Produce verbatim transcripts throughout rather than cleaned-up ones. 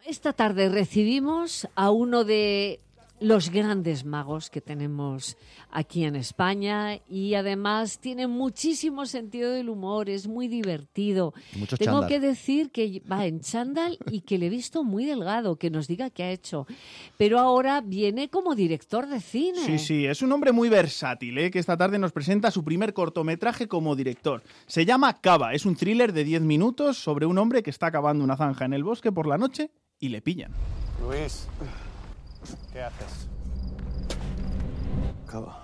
esta tarde recibimos a uno de los grandes magos que tenemos aquí en España y además tiene muchísimo sentido del humor, es muy divertido. Mucho Tengo chándal. que decir que va en chándal y que le he visto muy delgado, que nos diga qué ha hecho. Pero ahora viene como director de cine. Sí, sí, es un hombre muy versátil, ¿eh? Que esta tarde nos presenta su primer cortometraje como director. Se llama Cava, es un thriller de diez minutos sobre un hombre que está cavando una zanja en el bosque por la noche y le pillan. Luis, ¿qué haces? Cava.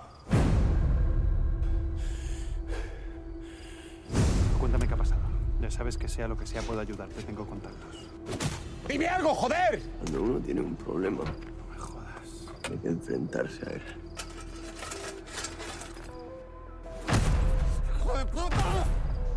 Cuéntame qué ha pasado. Ya sabes que sea lo que sea puedo ayudarte, tengo contactos. ¡Dime algo, joder! Cuando uno tiene un problema, No me jodas. hay que enfrentarse a él. ¡Hijo de puta!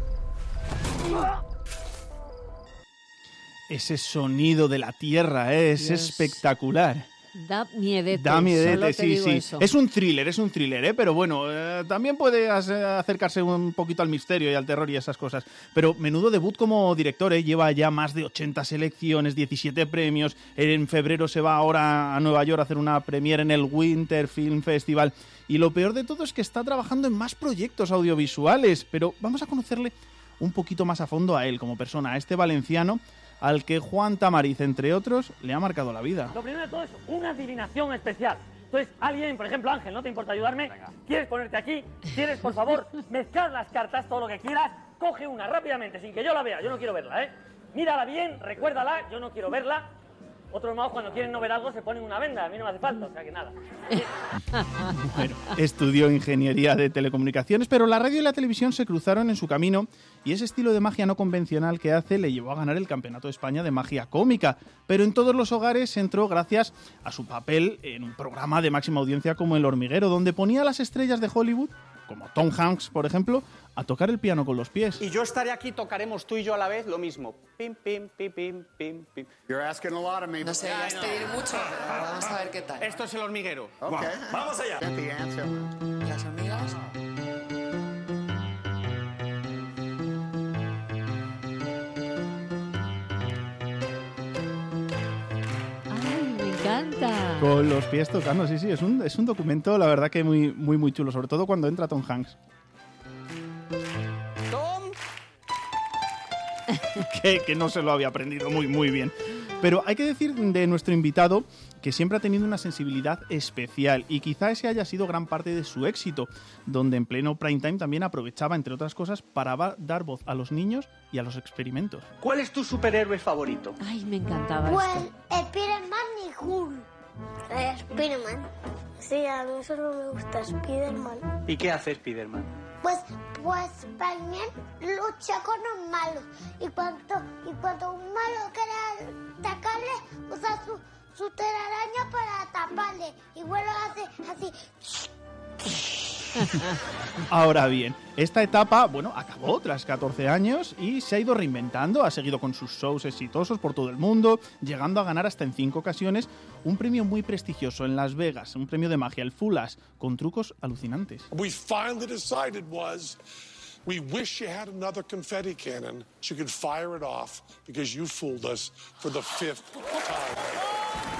Ese sonido de la tierra, ¿eh? Es Dios. espectacular. Da miedete. Da miedete, solo te sí, digo sí. eso. Es un thriller, es un thriller, ¿eh? Pero bueno, eh, también puede as- acercarse un poquito al misterio y al terror y esas cosas. Pero menudo debut como director, ¿eh? Lleva ya más de ochenta selecciones, diecisiete premios. En febrero se va ahora a Nueva York a hacer una premiere en el Winter Film Festival. Y lo peor de todo es que está trabajando en más proyectos audiovisuales. Pero vamos a conocerle un poquito más a fondo a él como persona, a este valenciano al que Juan Tamariz, entre otros, le ha marcado la vida. Lo primero de todo es una adivinación especial. Entonces, alguien, por ejemplo, Ángel, ¿no te importa ayudarme? ¿Quieres ponerte aquí? ¿Quieres, por favor, mezclar las cartas, todo lo que quieras? Coge una rápidamente, sin que yo la vea. Yo no quiero verla, ¿eh? Mírala bien, recuérdala, yo no quiero verla. Otros magos, cuando quieren no ver algo, se ponen una venda. A mí no me hace falta, o sea que nada. Bueno, estudió ingeniería de telecomunicaciones, pero la radio y la televisión se cruzaron en su camino y ese estilo de magia no convencional que hace le llevó a ganar el Campeonato de España de Magia Cómica. Pero en todos los hogares entró gracias a su papel en un programa de máxima audiencia como El Hormiguero, donde ponía a las estrellas de Hollywood, como Tom Hanks, por ejemplo, a tocar el piano con los pies. Y yo estaré aquí, tocaremos tú y yo a la vez lo mismo. Pim, pim, pim, pim, pim, pim. You're asking a lot of me. No sé, ya es pedir mucho, pero vamos a ver qué tal. Esto es El Hormiguero. Okay. Vamos allá. Get the answer. Las hormigas. ¡Ay, me encanta! Con los pies tocando, sí, sí, es un, es un documento, la verdad que muy, muy, muy chulo, sobre todo cuando entra Tom Hanks. Tom. que, que no se lo había aprendido muy, muy bien. Pero hay que decir de nuestro invitado que siempre ha tenido una sensibilidad especial y quizá ese haya sido gran parte de su éxito, donde en pleno prime time también aprovechaba, entre otras cosas, para va- dar voz a los niños y a los experimentos. ¿Cuál es tu superhéroe favorito? Ay, me encantaba Pues esto. Spiderman y Hulk. Eh, Spiderman. Sí, a mí solo me gusta Spiderman. ¿Y qué hace Spiderman? Pues, pues Spiderman lucha con los malos. Y cuando, y cuando un malo quiere atacarle, usa su, su telaraña para taparle. Y bueno, hace así. Ahora bien, esta etapa, bueno, acabó tras catorce años y se ha ido reinventando, ha seguido con sus shows exitosos por todo el mundo, llegando a ganar hasta en cinco ocasiones un premio muy prestigioso en Las Vegas, un premio de magia, el Fulas, con trucos alucinantes. We finally decided was we wish you had another confetti cannon so you could fire it off because you fooled us for the fifth time.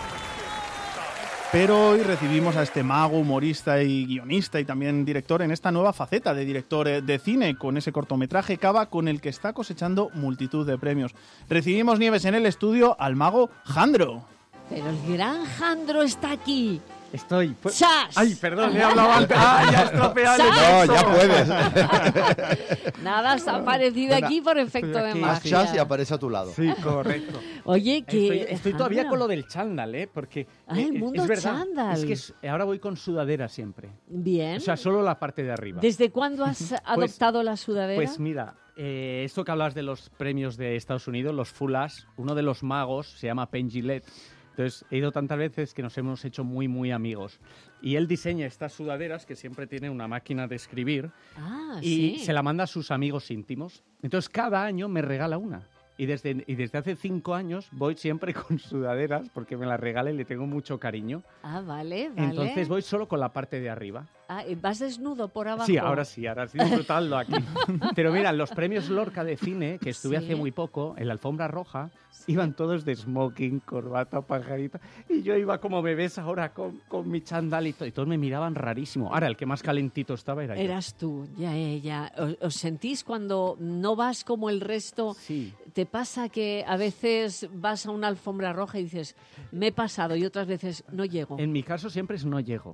Pero hoy recibimos a este mago, humorista y guionista y también director en esta nueva faceta de director eh, de cine con ese cortometraje Cava con el que está cosechando multitud de premios. Recibimos, Nieves, en el estudio al mago Jandro. Pero el gran Jandro está aquí. Estoy. Pues... ¡Chas! Ay, perdón, he hablado antes. ¡Ah, ya estropeado el ¡Chas! No, ya puedes. Nada, se ha aparecido Venga, aquí por efecto estoy de aquí. Haz magia. chas y aparece a tu lado. Sí, correcto. Oye, que... Estoy, estoy todavía Jandro, con lo del chándal, ¿eh? Porque. Ah, el eh, mundo es verdad. chándal. Es que es- ahora voy con sudadera siempre. Bien. O sea, solo la parte de arriba. ¿Desde cuándo has adoptado la sudadera? Pues mira, eh, esto que hablas de los premios de Estados Unidos, los Fulas, uno de los magos se llama Penn Jillette. Entonces, he ido tantas veces que nos hemos hecho muy, muy amigos. Y él diseña estas sudaderas, que siempre tiene una máquina de escribir, Ah, y sí. se la manda a sus amigos íntimos. Entonces, cada año me regala una. Y desde, y desde hace cinco años voy siempre con sudaderas, porque me las regala y le tengo mucho cariño. Ah, vale, vale. Entonces, voy solo con la parte de arriba. Ah, ¿vas desnudo por abajo? Sí, ahora sí, ahora sí, disfrutadlo aquí. Pero mira, los premios Lorca de cine, que estuve Sí. hace muy poco, en la alfombra roja, iban todos de smoking, corbata, pajarita, y yo iba como me ves ahora con, con mi chándal y todo, y todos me miraban rarísimo. Ahora, el que más calentito estaba era yo. Eras tú, ya, ya, ya. ¿Os, os sentís cuando no vas como el resto? Sí. ¿Te pasa que a veces vas a una alfombra roja y dices, me he pasado, y otras veces no llego? En mi caso siempre es no llego.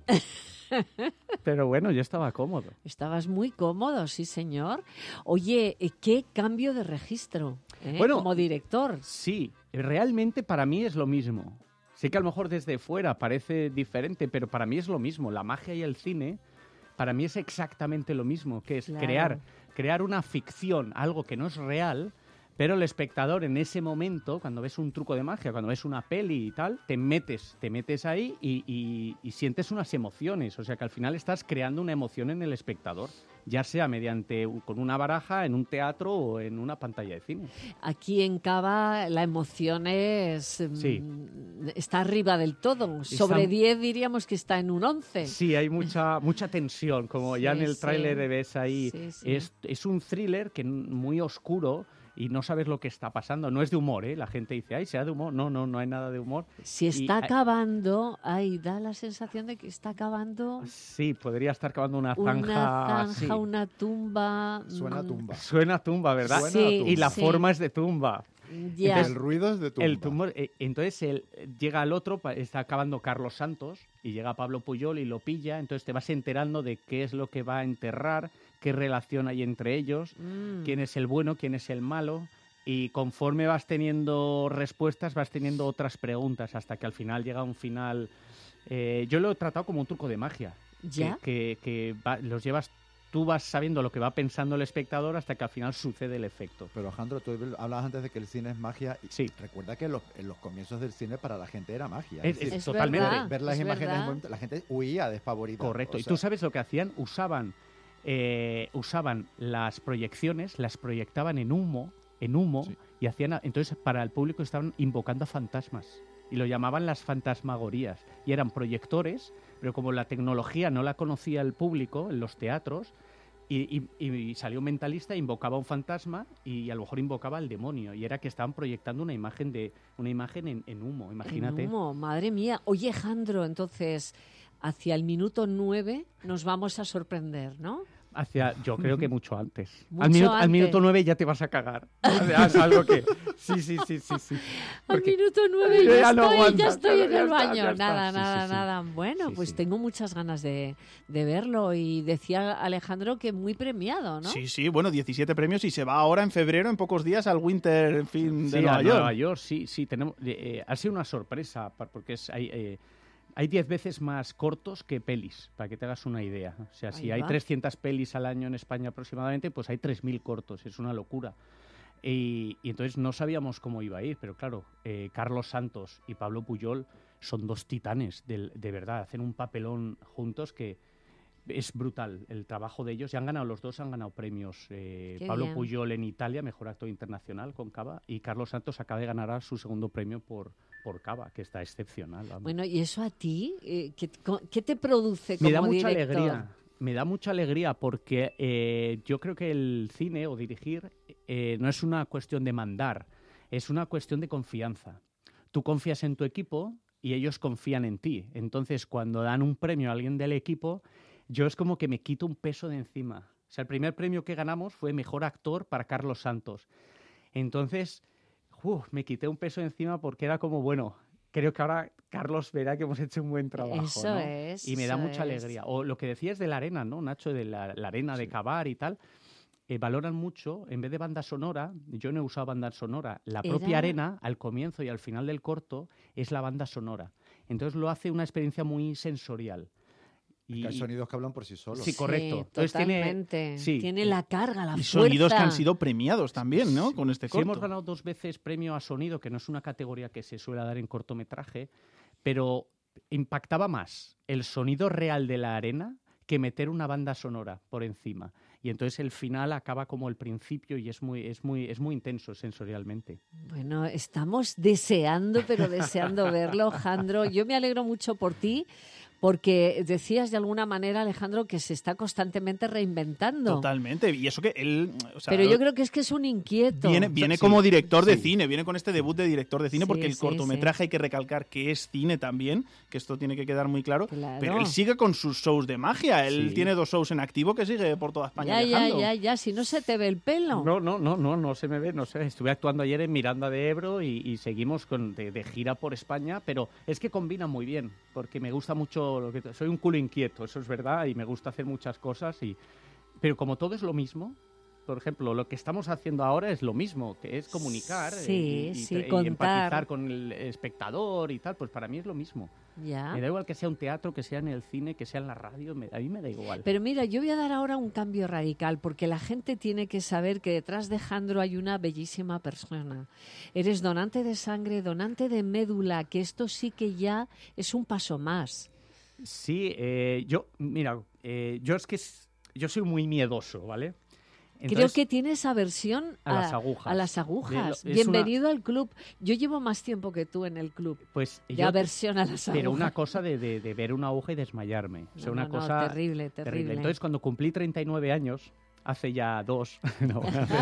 Pero bueno, yo estaba cómodo. Estabas muy cómodo, sí, señor. Oye, eh, qué cambio de registro, ¿eh? Bueno, como director. Sí, realmente para mí es lo mismo. Sé que a lo mejor desde fuera parece diferente, pero para mí es lo mismo. La magia y el cine, para mí es exactamente lo mismo, que es Claro. crear, crear una ficción, algo que no es real, pero el espectador en ese momento, cuando ves un truco de magia, cuando ves una peli y tal, te metes, te metes ahí y, y- y sientes unas emociones. O sea que al final estás creando una emoción en el espectador, ya sea mediante con una baraja, en un teatro o en una pantalla de cine. Aquí en Cava la emoción es, mm, Sí. está arriba del todo. Está- Sobre diez diríamos que está en un once. Sí, hay mucha mucha tensión, como ya Sí, en el sí. tráiler ves ahí. Sí, sí. Es, es un thriller que n- muy oscuro y no sabes lo que está pasando. No es de humor, ¿eh? La gente dice, ay, sea de humor. No, no, no hay nada de humor. Si Y está hay- acabando, ahí da la sensación de que está acabando Sí, podría estar acabando una zanja. una zanja, sí. una tumba. Suena a mm, tumba. Suena a tumba, ¿verdad? Suena a Sí, tumba. Y la sí. forma es de tumba. Ya. Entonces, El ruido es de tumba. El tumor, eh, entonces él, eh, llega al otro, pa- está acabando Carlos Santos y llega Pablo Puyol y lo pilla, entonces te vas enterando de qué es lo que va a enterrar, qué relación hay entre ellos, Mm. quién es el bueno, quién es el malo, y conforme vas teniendo respuestas vas teniendo otras preguntas hasta que al final llega un final. eh, yo lo he tratado como un truco de magia, ¿Ya? que, que- que va- los llevas, tú vas sabiendo lo que va pensando el espectador hasta que al final sucede el efecto. Pero Alejandro, tú hablabas antes de que el cine es magia. Y Sí. recuerda que en los, en los comienzos del cine para la gente era magia. Es- decir, es Es totalmente. verdad, ver las es imágenes, verdad. en momento, la gente huía despavorida. Correcto. O Y sea, tú sabes lo que hacían, usaban, eh, usaban las proyecciones, las proyectaban en humo, en humo, Sí. y hacían, a- entonces para el público estaban invocando a fantasmas. Y lo llamaban las fantasmagorías. Y eran proyectores, pero como la tecnología no la conocía el público en los teatros, y, y- y salió un mentalista, invocaba a un fantasma y a lo mejor invocaba al demonio. Y era que estaban proyectando una imagen de una imagen en, en humo, imagínate. En humo, madre mía. Oye, Jandro, entonces, hacia el minuto nueve nos vamos a sorprender, ¿no? Hacia, yo creo que mucho antes. Mucho al, minuto, al antes. minuto nueve ya te vas a cagar. Es algo que... Sí, sí, sí, sí, sí. Al Porque- minuto nueve Ya ya, no estoy, aguantas, ya estoy en ya el está, baño. ya está. Nada, Sí, nada, sí, sí. nada. Bueno, Sí, pues sí. tengo muchas ganas de, de verlo. Y decía Alejandro que muy premiado, ¿no? Sí, sí, bueno, diecisiete premios y se va ahora en febrero, en pocos días, al Winter Film de Sí, Nueva a York. Nueva York, sí, sí. Tenemos, eh, eh, ha sido una sorpresa, pa- porque es, hay, eh, hay diez veces más cortos que pelis, para que te hagas una idea. O sea, si Ahí hay va. trescientas pelis al año en España aproximadamente, pues hay tres mil cortos. Es una locura. Y, y entonces no sabíamos cómo iba a ir, pero claro, eh, Carlos Santos y Pablo Puyol son dos titanes, del- de, verdad, hacen un papelón juntos que es brutal el trabajo de ellos. Y han ganado los dos, han ganado premios. eh, Qué Pablo bien. Puyol en Italia, mejor actor internacional con Cava, y Carlos Santos acaba de ganar su segundo premio por, por Cava, que está excepcional. vamos. Bueno, ¿y eso a ti? eh, ¿Qué, co- qué te produce como Me da mucha director? alegría. Me da mucha alegría porque eh, yo creo que el cine o dirigir eh, no es una cuestión de mandar, es una cuestión de confianza. Tú confías en tu equipo y ellos confían en ti. Entonces, cuando dan un premio a alguien del equipo, yo es como que me quito un peso de encima. O sea, el primer premio que ganamos fue Mejor Actor para Carlos Santos. Entonces, uf, me quité un peso de encima porque era como, bueno, creo que ahora Carlos verá que hemos hecho un buen trabajo. Eso ¿no? es, Y me da eso mucha es. alegría. O lo que decías de la arena, ¿no, Nacho? De la, la arena de cavar y tal. Eh, valoran mucho, en vez de banda sonora, yo no he usado banda sonora, la propia Era- arena, al comienzo y al final del corto, es la banda sonora. Entonces lo hace una experiencia muy sensorial. que hay sonidos que hablan por sí solos. Sí, correcto. Sí, Entonces tiene- totalmente. sí. Tiene la carga, la Y fuerza. sonidos que han sido premiados también, ¿no? Con este Sí, corto. hemos ganado dos veces premio a sonido, que no es una categoría que se suele dar en cortometraje, pero impactaba más el sonido real de la arena que meter una banda sonora por encima. Y entonces el final acaba como el principio y es muy, es muy, es muy intenso sensorialmente. Bueno, estamos deseando, pero deseando verlo, Jandro. Yo me alegro mucho por ti, Porque decías de alguna manera, Alejandro, que se está constantemente reinventando. Totalmente, y eso que él... O sea, pero yo creo que es que es un inquieto. Viene, viene Sí, como director de sí. cine, viene con este debut de director de cine, Sí, porque el sí, cortometraje sí. hay que recalcar que es cine también, que esto tiene que quedar muy claro, Claro. pero él sigue con sus shows de magia, él Sí. tiene dos shows en activo que sigue por toda España Ya, ya, viajando. ya, ya, si no se te ve el pelo. No, no, no, no, no se me ve, no sé. Estuve actuando ayer en Miranda de Ebro y, y seguimos con, de, de gira por España, pero es que combina muy bien, porque me gusta mucho, lo que soy un culo inquieto, eso es verdad, y me gusta hacer muchas cosas, y pero como todo es lo mismo, por ejemplo, lo que estamos haciendo ahora es lo mismo, que es comunicar Sí, eh, y, sí, y, y contar. empatizar con el espectador y tal, pues para mí es lo mismo. Ya. Me da igual que sea un teatro, que sea en el cine, que sea en la radio, me- a mí me da igual. Pero mira, yo voy a dar ahora un cambio radical, porque la gente tiene que saber que detrás de Jandro hay una bellísima persona. Eres donante de sangre, donante de médula, que esto sí que ya es un paso más. Sí, eh, yo, mira, eh, yo es que es- yo soy muy miedoso, ¿vale? Creo Entonces, que tienes aversión a las agujas. a las agujas. De lo- es Bienvenido al club. Yo llevo más tiempo que tú en el club. pues, De yo- aversión a las Pero agujas. una cosa de, de- de ver una aguja y desmayarme. O sea, No, una no, no, cosa terrible, terrible. Entonces, cuando cumplí treinta y nueve años, hace ya dos... no,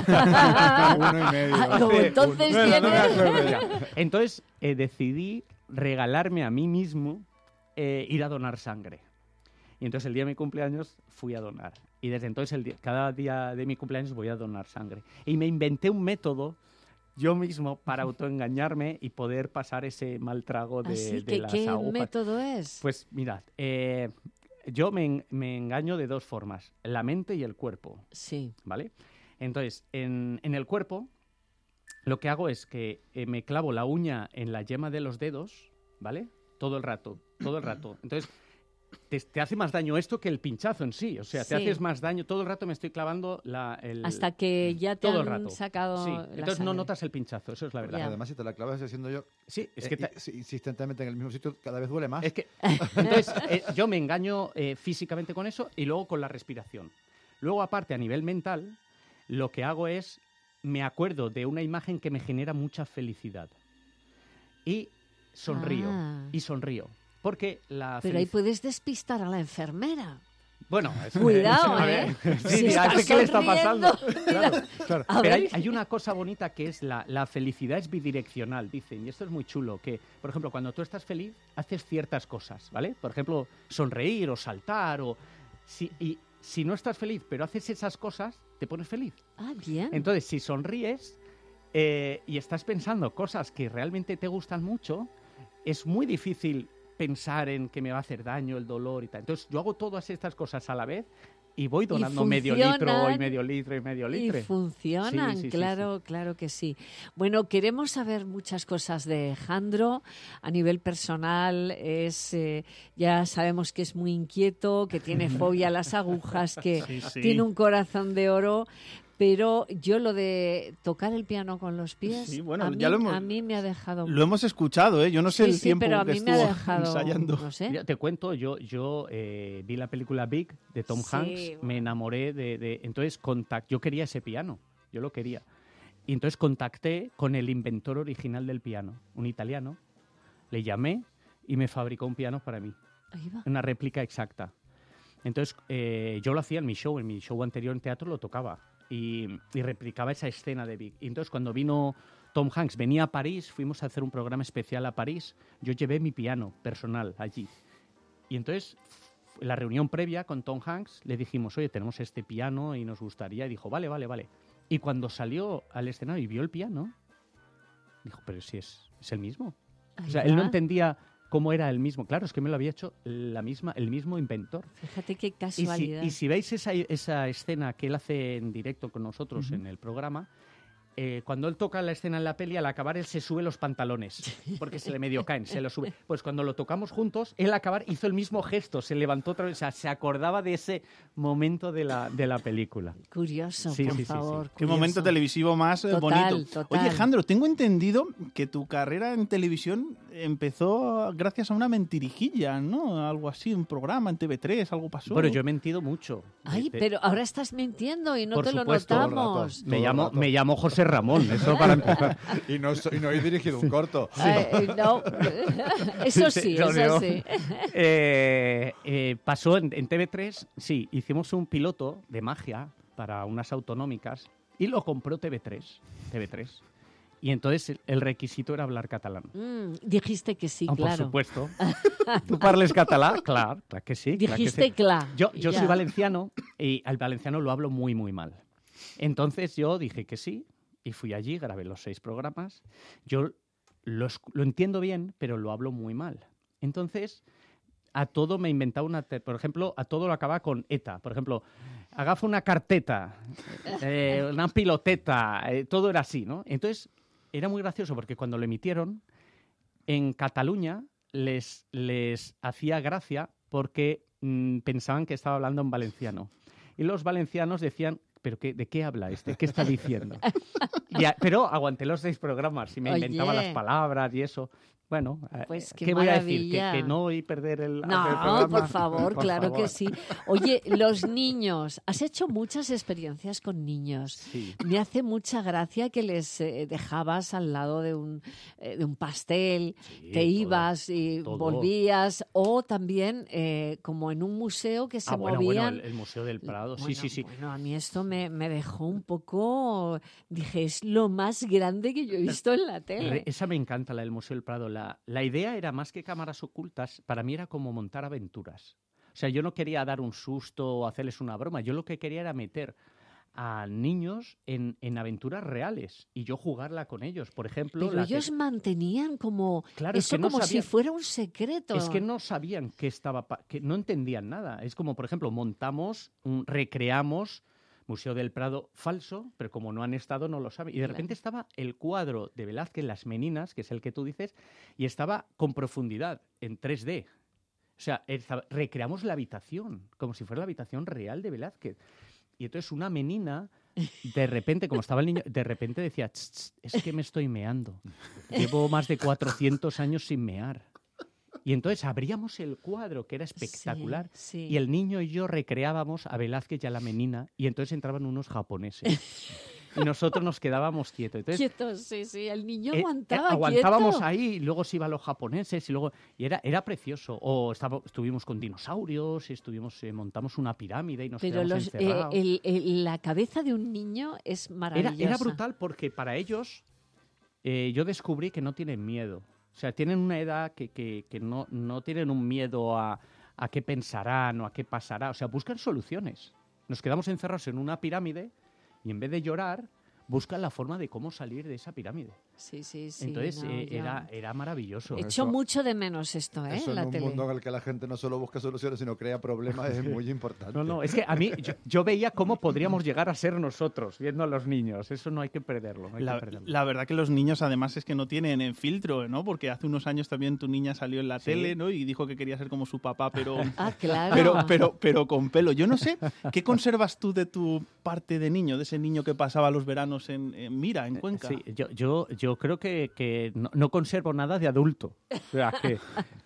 Uno y medio. Como Hace- entonces Bueno, no me tienes- acuerdo ya. Entonces, eh, decidí regalarme a mí mismo eh, ir a donar sangre. Y entonces el día de mi cumpleaños fui a donar. Y desde entonces, el día- cada día de mi cumpleaños voy a donar sangre. Y me inventé un método yo mismo para autoengañarme y poder pasar ese mal trago de, Así de que, las ¿qué agujas. método es? Pues mirad, eh, yo me, en- me engaño de dos formas, la mente y el cuerpo. Sí. ¿Vale? Entonces, en, en el cuerpo, lo que hago es que eh, me clavo la uña en la yema de los dedos, ¿vale? Todo el rato, todo el rato. Entonces, te, te hace más daño esto que el pinchazo en sí. O sea, te Sí. haces más daño. Todo el rato me estoy clavando la, el... Hasta que ya te todo el han rato. sacado Sí, la entonces no sangre. notas el pinchazo, eso es la verdad. Ya. Además, si te la clavas haciendo yo Sí, es eh, que... te- y- sí, insistentemente en el mismo sitio, cada vez duele más. Es que, entonces, eh, yo me engaño eh, físicamente con eso y luego con la respiración. Luego, aparte, a nivel mental, lo que hago es, me acuerdo de una imagen que me genera mucha felicidad. Y sonrío, Ah. y sonrío. Porque la Pero ahí felici- puedes despistar a la enfermera. Bueno, es- Cuidado, a ¿eh? ver, Si sí, a estás ver qué le está sonriendo, pasando. mira. Claro, claro. A Pero ver. hay, hay una cosa bonita que es la, la felicidad es bidireccional, dicen, y esto es muy chulo, que, por ejemplo, cuando tú estás feliz, haces ciertas cosas, ¿vale? Por ejemplo, sonreír o saltar, o si, y si no estás feliz, pero haces esas cosas, te pones feliz. Ah, bien. Entonces, si sonríes eh, y estás pensando cosas que realmente te gustan mucho, es muy difícil pensar en que me va a hacer daño el dolor y tal. Entonces, yo hago todas estas cosas a la vez y voy donando medio litro y funcionan, medio litro y medio Y litro. funcionan, Sí, sí, sí, claro, claro que sí. Bueno, queremos saber muchas cosas de Jandro. A nivel personal, es eh, ya sabemos que es muy inquieto, que tiene fobia a las agujas, que Sí, sí. tiene un corazón de oro. Pero yo lo de tocar el piano con los pies, Sí, bueno, a, mí, ya lo hemos- a mí me ha dejado... Lo hemos escuchado, ¿eh? Yo no sé Sí, el sí, tiempo pero a que mí me estuvo ha dejado, ensayando. no sé. Mira, te cuento, yo, yo eh, vi la película Big de Tom Sí, Hanks, me bueno. enamoré de, de- entonces contact, yo quería ese piano, yo lo quería. Y entonces contacté con el inventor original del piano, un italiano, le llamé y me fabricó un piano para mí, Ahí va. una réplica exacta. Entonces eh, yo lo hacía en mi show, en mi show anterior en teatro lo tocaba y, y replicaba esa escena de Big. Y entonces cuando vino Tom Hanks, venía a París, fuimos a hacer un programa especial a París, yo llevé mi piano personal allí. Y entonces, en la reunión previa con Tom Hanks, le dijimos, oye, tenemos este piano y nos gustaría. Y dijo, vale, vale, vale. Y cuando salió al escenario y vio el piano, dijo, pero si es, es el mismo. Ahí O sea, él no va. entendía cómo era el mismo. Claro, es que me lo había hecho la misma, el mismo inventor. Fíjate qué Y si, casualidad. y si veis esa, esa escena que él hace en directo con nosotros Ujú. en el programa, eh, cuando él toca la escena en la peli, al acabar él se sube los pantalones, porque se le medio caen, se los sube. Pues cuando lo tocamos juntos, él al acabar hizo el mismo gesto, se levantó otra vez, o sea, se acordaba de ese momento de la, de la película. Curioso, Sí, por sí, sí, sí. favor. Qué curioso. momento televisivo más eh, Total, bonito. total. Oye, Jandro, tengo entendido que tu carrera en televisión empezó gracias a una mentirijilla, ¿no? Algo así, un programa en T V tres, algo pasó. Bueno, yo he mentido mucho. Ay, Te- pero ahora estás mintiendo y no Por te supuesto, lo todo el rato. notamos. Me llamo, me llamo José Ramón, eso para empezar. Y no, so- y no he dirigido un corto. Ay, no. Eso sí, no, eso no. sí. Eh, eh, pasó en, en T V tres, sí, hicimos un piloto de magia para unas autonómicas y lo compró T V tres. T V tres. Y entonces el, el requisito era hablar catalán. Mm, dijiste que sí, Ah, claro. Por supuesto. ¿Tú parles catalán? Claro, claro que sí. claro que Dijiste sí. clar. Yo, yo Ya. soy valenciano y al valenciano lo hablo muy, muy mal. Entonces yo dije que sí y fui allí, grabé los seis programas. Yo lo, esc- lo entiendo bien, pero lo hablo muy mal. Entonces, a todo me inventaba una... ter- Por ejemplo, a todo lo acababa con eta. Por ejemplo, agafa una carteta, eh, una piloteta, eh, todo era así, ¿no? Entonces, era muy gracioso porque cuando lo emitieron, en Cataluña les, les hacía gracia porque mm, pensaban que estaba hablando en valenciano. Y los valencianos decían, ¿pero qué, de qué habla este? ¿Qué está diciendo? Y a- pero aguanté los seis programas y me Oye. inventaba las palabras y eso. Bueno, eh, Pues qué ¿qué voy a decir? ¿Que, maravilla. que no y perder el, el No, programa? por favor, Por claro favor. que sí. Oye, los niños, has hecho muchas experiencias con niños. Sí. Me hace mucha gracia que les eh, dejabas al lado de un, eh, de un pastel, Sí, te todo, ibas y todo. volvías, o también eh, como en un museo que se Ah, bueno, movían. bueno, el, el Museo del Prado, sí, Bueno, sí, sí. Bueno, a mí esto me, me dejó un poco... Dije, es lo más grande que yo he visto en la tele. Re- Esa me encanta, la del Museo del Prado. La, la idea era más que cámaras ocultas, para mí era como montar aventuras. O sea, yo no quería dar un susto o hacerles una broma, yo lo que quería era meter a niños en, en aventuras reales y yo jugarla con ellos. Por ejemplo, Pero la que- ellos mantenían como Claro, es eso que no como sabían- si fuera un secreto. Es que no sabían qué estaba, pa- que no entendían nada. Es como, por ejemplo, montamos, un- recreamos Museo del Prado falso, pero como no han estado, no lo saben. Y de repente estaba el cuadro de Velázquez, Las Meninas, que es el que tú dices, y estaba con profundidad, en tres D. O sea, estaba- recreamos la habitación, como si fuera la habitación real de Velázquez. Y entonces una menina, de repente, como estaba el niño, de repente decía, "Tss, tss, es que me estoy meando. Llevo más de cuatrocientos años sin mear. Y entonces abríamos el cuadro, que era espectacular, Sí, sí. y el niño y yo recreábamos a Velázquez y a la menina, y entonces entraban unos japoneses. Y nosotros nos quedábamos quietos. Entonces, Quietos, sí, sí. El niño eh, eh, aguantaba aguantábamos quieto. ahí, y luego se iban los japoneses, y luego y era, era precioso. O estaba- estuvimos con dinosaurios, estuvimos, eh, montamos una pirámide y nos Pero quedamos los, eh, encerrados. el- el- la cabeza de un niño es Era, maravillosa. era brutal porque para ellos eh, yo descubrí que no tienen miedo. O sea, tienen una edad que, que, que no, no tienen un miedo a, a qué pensarán o a qué pasará. O sea, buscan soluciones. Nos quedamos encerrados en una pirámide y en vez de llorar, buscan la forma de cómo salir de esa pirámide. Sí, sí, sí. Entonces no, eh, yo era, era maravilloso. Echo Eso- mucho de menos esto, ¿eh? Eso en la en un tele. mundo en el que la gente no solo busca soluciones, sino crea problemas, es muy importante. No, no, es que a mí yo, yo veía cómo podríamos llegar a ser nosotros viendo a los niños. Eso no hay que perderlo. no hay que La, perderlo. la verdad que los niños además es que no tienen eh, filtro, ¿no? Porque hace unos años también tu niña salió en la Sí. tele, ¿no? Y dijo que quería ser como su papá, pero, Ah, claro. pero, pero, pero con pelo. Yo no sé, ¿qué conservas tú de tu parte de niño, de ese niño que pasaba los veranos en, en Mira, en Cuenca? Sí, yo, yo, yo creo que, que no, no conservo nada de adulto. O sea, que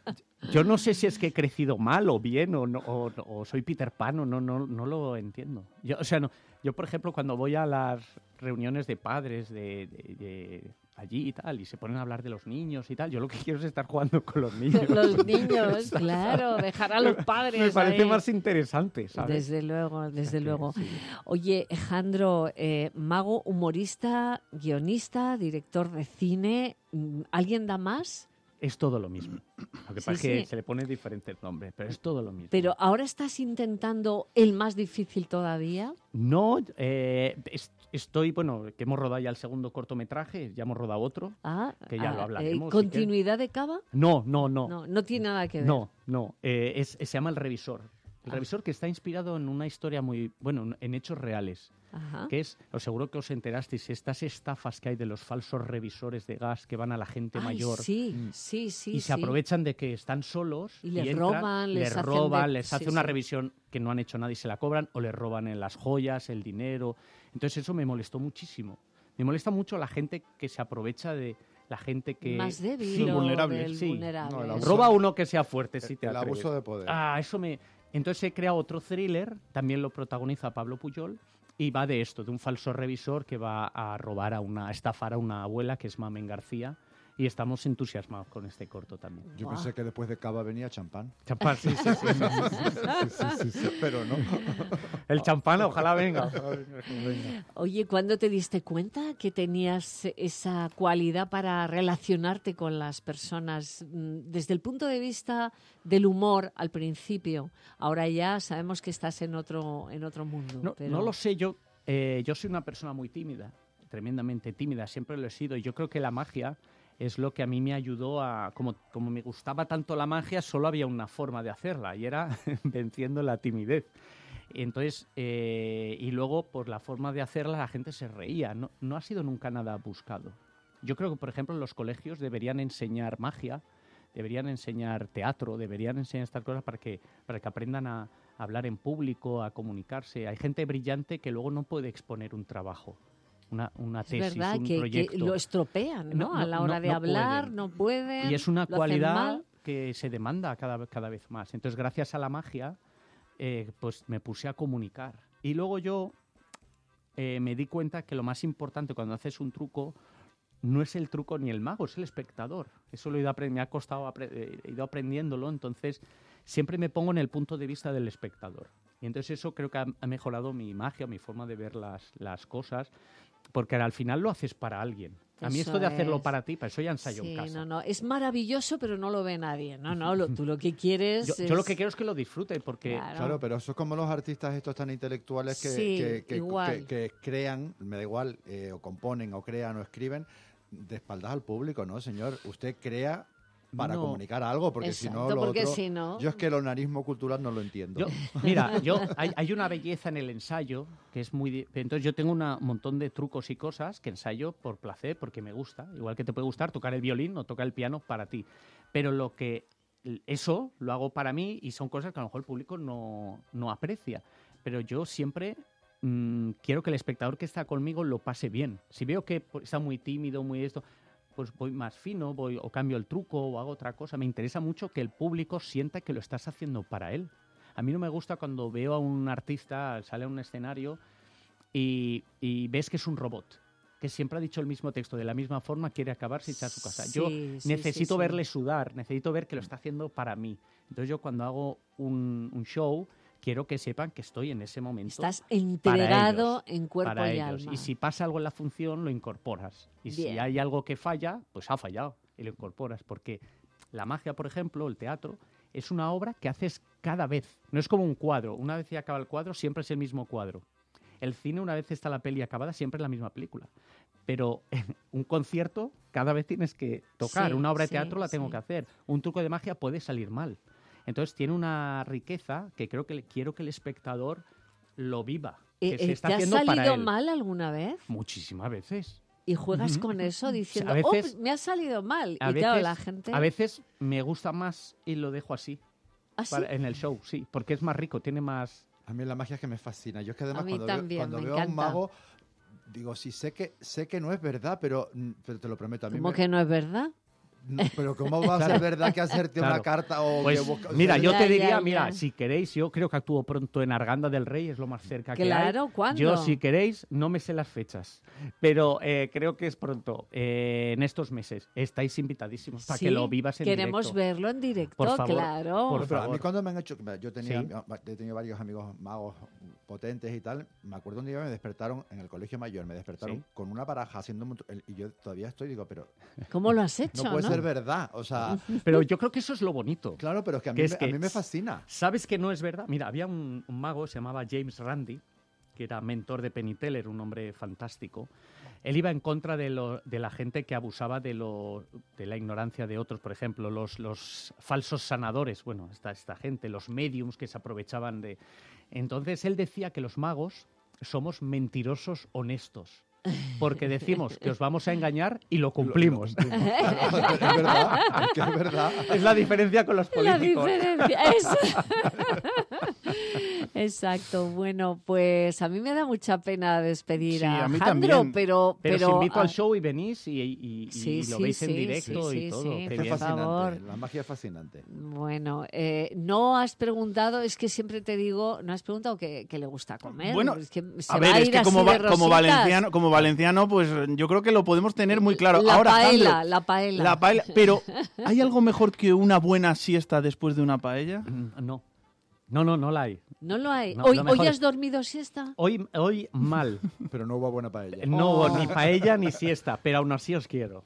yo no sé si es que he crecido mal o bien o, no, o, o soy Peter Pan o no, no, no lo entiendo. Yo, o sea, no, yo, por ejemplo, cuando voy a las reuniones de padres de, de- de allí y tal, y se ponen a hablar de los niños y tal, yo lo que quiero es estar jugando con los niños. Los niños, claro, dejar a los padres Me parece ahí. más interesante, ¿sabes? Desde luego, desde que luego. sí. Oye, Alejandro, eh, mago, humorista, guionista, director de cine, mm, ¿alguien da más? Es todo lo mismo. Lo que Sí, pasa es que sí. se le ponen diferentes nombres, pero es todo lo mismo. Pero ahora estás intentando el más difícil todavía. No, eh, es- estoy, bueno, que hemos rodado ya el segundo cortometraje, ya hemos rodado otro. Ah, Que ya ah, lo eh, hablaremos, si ¿Continuidad de Cava? No, no, no. No, no tiene nada que ver. No, no. eh, es, se llama El Revisor. El Revisor, que está inspirado en una historia muy, bueno, en hechos reales. Ajá. Que es, os seguro que os enterasteis, estas estafas que hay de los falsos revisores de gas que van a la gente Ay, mayor. Sí, sí, sí. y se sí. aprovechan de que están solos Y les entran, roban, les les hacen roban, de- les sí, hace una sí. revisión que no han hecho nada y se la cobran, o les roban en las joyas, el dinero. Entonces eso me molestó muchísimo. Me molesta mucho la gente que se aprovecha de, la gente que... Más débil sí, o vulnerable. del Sí. vulnerable. No, el abuso- Roba uno que sea fuerte, si te El atreves. abuso de poder. Ah, eso me... Entonces he creado otro thriller, también lo protagoniza Pablo Pujol, y va de esto, de un falso revisor que va a robar a una, a estafar a una abuela que es Mamen García, y estamos entusiasmados con este corto también. Yo Buah. pensé que después de Cava venía champán. Champán, sí, sí, sí. Sí, sí, sí, sí, pero no. El champán, ojalá venga. Oye, ¿cuándo te diste cuenta que tenías esa cualidad para relacionarte con las personas mm, desde el punto de vista del humor al principio? Ahora ya sabemos que estás en otro, en otro mundo. No, pero... no lo sé, yo, eh, yo soy una persona muy tímida, tremendamente tímida, siempre lo he sido, y yo creo que la magia es lo que a mí me ayudó a... Como, como me gustaba tanto la magia, solo había una forma de hacerla, y era venciendo la timidez. Entonces, eh, y luego, por la forma de hacerla, la gente se reía. No, no ha sido nunca nada buscado. Yo creo que, por ejemplo, en los colegios deberían enseñar magia, deberían enseñar teatro, deberían enseñar estas cosas para que, para que aprendan a, a hablar en público, a comunicarse. Hay gente brillante que luego no puede exponer un trabajo. Una, una Es tesis, verdad un que, proyecto. que lo estropean, ¿no? No, A no, la hora no, de no hablar, pueden. no pueden. Y es una lo hacen cualidad mal. que se demanda cada, cada vez más. Entonces, gracias a la magia, eh, pues me puse a comunicar. Y luego yo eh, me di cuenta que lo más importante cuando haces un truco no es el truco ni el mago, es el espectador. Eso lo he ido apre- me ha costado, apre- eh, he ido aprendiéndolo, entonces siempre me pongo en el punto de vista del espectador. Y entonces eso creo que ha, ha mejorado mi magia, mi forma de ver las, las cosas, porque al final lo haces para alguien. A mí Eso esto de hacerlo es. para ti, para eso ya ensayo Sí, en casa. no, no, es maravilloso, pero no lo ve nadie. No, no, lo, tú lo que quieres Yo, es... yo lo que quiero es que lo disfruten, porque Claro. Claro, pero eso es como los artistas estos tan intelectuales que, Sí, que, que- igual. que- que crean, me da igual, eh, o componen, o crean, o escriben, de espaldas al público, ¿no, señor? Usted crea para No. comunicar algo, porque si Exacto, no, lo porque otro... si no- Yo es que el onanismo cultural no lo entiendo. Yo, mira, yo hay, hay una belleza en el ensayo que es muy... di- Entonces yo tengo una- un montón de trucos y cosas que ensayo por placer, porque me gusta. Igual que te puede gustar tocar el violín o tocar el piano para ti. Pero lo que... Eso lo hago para mí y son cosas que a lo mejor el público no, no aprecia. Pero yo siempre mm, quiero que el espectador que está conmigo lo pase bien. Si veo que pues, está muy tímido, muy esto... pues voy más fino, voy o cambio el truco o hago otra cosa. Me interesa mucho que el público sienta que lo estás haciendo para él. A mí no me gusta cuando veo a un artista, sale a un escenario y, y ves que es un robot, que siempre ha dicho el mismo texto, de la misma forma quiere acabarse y irse a su casa. Yo Sí, sí, necesito sí, sí. verle sudar, necesito ver que lo está haciendo para mí. Entonces yo cuando hago un, un show, quiero que sepan que estoy en ese momento. Estás para entregado ellos, en cuerpo para y ellos. alma. Y si pasa algo en la función, lo incorporas. Y si Bien. hay algo que falla, pues ha fallado y lo incorporas. Porque la magia, por ejemplo, el teatro, es una obra que haces cada vez. No es como un cuadro. Una vez que acaba el cuadro, siempre es el mismo cuadro. El cine, una vez está la peli acabada, siempre es la misma película. Pero un concierto, cada vez tienes que tocar. Sí, Una obra de sí, teatro la tengo sí. que hacer. Un truco de magia puede salir mal. Entonces tiene una riqueza que creo que le- quiero que el espectador lo viva. Que Eh, se eh, está ¿Te ha haciendo para salido él. mal alguna vez? Muchísimas veces. Y juegas Ujú. con eso diciendo, A veces- oh, me ha salido mal. A y veces, claro, la gente... a veces me gusta más y lo dejo así. ¿Ah, sí? para- en el show, sí. Porque es más rico, tiene más... A mí la magia es que me fascina. Yo es que A además mí cuando, también, veo, cuando me veo a un encanta. mago, digo, sí, sé que, sé que no es verdad, pero, mm, pero te lo prometo. A mí ¿Cómo me- que no es verdad? No, pero ¿cómo va a ser Claro. verdad que hacerte una Claro. carta o Pues, que busca- o mira, sea, yo Ya, te ya, diría, ya. mira, si queréis, yo creo que actúo pronto en Arganda del Rey, es lo más cerca que hay. Claro, ¿cuándo? Yo, si queréis, no me sé las fechas, pero eh, creo que es pronto, eh, en estos meses. Estáis invitadísimos para Sí, que lo vivas en queremos directo. verlo en directo, Por favor, claro. por No, pero a mí favor. cuando me han hecho, yo tenía, Sí. he tenido varios amigos magos potentes y tal, me acuerdo un día me despertaron en el colegio mayor, me despertaron Sí. con una baraja haciendo un montón- y yo todavía estoy, digo, pero ¿Cómo lo has hecho, no puede no? ser verdad, o sea, Pero yo creo que eso es lo bonito. claro, pero es que a mí, Que es me, que a mí me fascina. ¿Sabes que no es verdad? Mira, había un, un mago, se llamaba James Randi, que era mentor de Penny Teller, un hombre fantástico. Él iba en contra de, lo- de la gente que abusaba de, lo, de la ignorancia de otros, por ejemplo, los, los falsos sanadores, bueno, esta, esta gente, los mediums que se aprovechaban de... Entonces él decía que los magos somos mentirosos honestos, porque decimos que os vamos a engañar y lo cumplimos. Lo- lo cumplimos. Es verdad, es que es verdad. Es la diferencia con los La políticos. diferencia es... Exacto. Bueno, pues a mí me da mucha pena despedir Sí, a, a mí Jandro, también. pero... Pero, pero os invito ah, al show y venís y, y- y- Sí, y sí, lo veis en sí, directo sí, y sí, todo. sí, Qué Es por bien. favor. fascinante, la magia es fascinante. Bueno, eh, no has preguntado, es que siempre te digo, no has preguntado qué, qué le gusta comer. Bueno, es que se a va ver, a es ir que como, así va- de como rositas. valenciano, como valenciano, pues yo creo que lo podemos tener muy claro. La Ahora, paella, Jandro, la paella. la paella. Pero, ¿hay algo mejor que una buena siesta después de una paella? Mm, No. No, no, no la hay. No lo hay. No, ¿Hoy, lo ¿hoy mejor has es- dormido siesta? Hoy, hoy mal. Pero no hubo buena paella. No Oh. hubo ni paella ni siesta, pero aún así os quiero.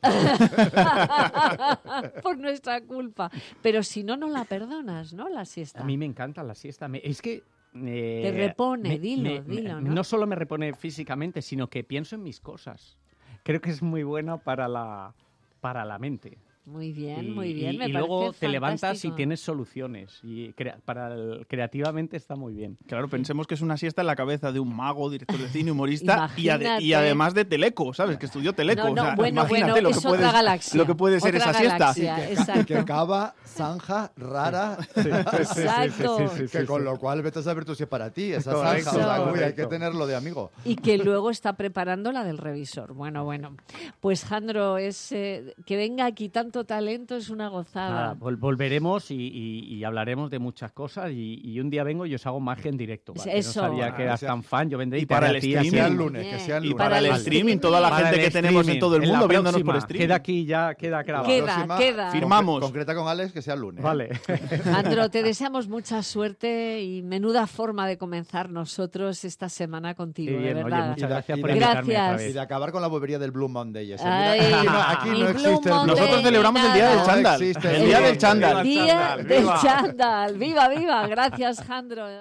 Por nuestra culpa. Pero si no, no la perdonas, ¿no? La siesta. A mí me encanta la siesta. Me- es que... eh, Te repone, me- dilo, me- me- dilo, ¿no? No solo me repone físicamente, sino que pienso en mis cosas. Creo que es muy bueno para la, para la mente. Muy bien, Y- muy bien. y, me y parece luego te levantas y fantástico. tienes soluciones. Y crea- para el- creativamente está muy bien. Claro, pensemos que es una siesta en la cabeza de un mago, director de cine, humorista y, ade- y Imagínate. además de Teleco, ¿sabes? Que estudió Teleco. No, no, o sea, bueno, imagínate bueno, lo, es que puede, otra galaxia. lo que puede ser Otra esa siesta. galaxia, Que, exacto. que cava, zanja, rara. Exacto. Que con lo cual vete a saber tú si es para ti esa Correcto, zanja. O sea, uy, hay que correcto. tenerlo de amigo. Y que luego está preparando la del revisor. Bueno, bueno. Pues, Jandro, es, eh, que venga aquí tanto talento es una gozada. Nada, vol- volveremos y, y- y hablaremos de muchas cosas. Y, y un día vengo y os hago magia en directo. ¿vale? Eso. No sabía que Ah, eras sea- tan fan. Yo vendré y, y te para haré el a ti streaming. así. Que sea el Muy lunes, que bien. sea el Y lunes. para el el streaming, toda la Para gente el que tenemos en streaming, todo el en la mundo viéndonos por próxima. streaming. Queda aquí ya, queda grabado. Queda, Próxima, queda. Firmamos. concre- Concreta con Alex que sea el lunes. Vale. Jandro, te deseamos mucha suerte y menuda forma de comenzar nosotros esta semana contigo, Qué bien, de oye, verdad. muchas Y de- gracias y por de- invitarme otra Gracias. Y vez. de acabar con la bobería del Blue Monday. ese. Ay, Mira, aquí no, aquí ni no Blue existe el Monday, Nosotros celebramos el día del No chándal. existe El el día Blue del Monday. chándal. Día chándal, del viva. chándal. Viva, viva. Gracias, Jandro.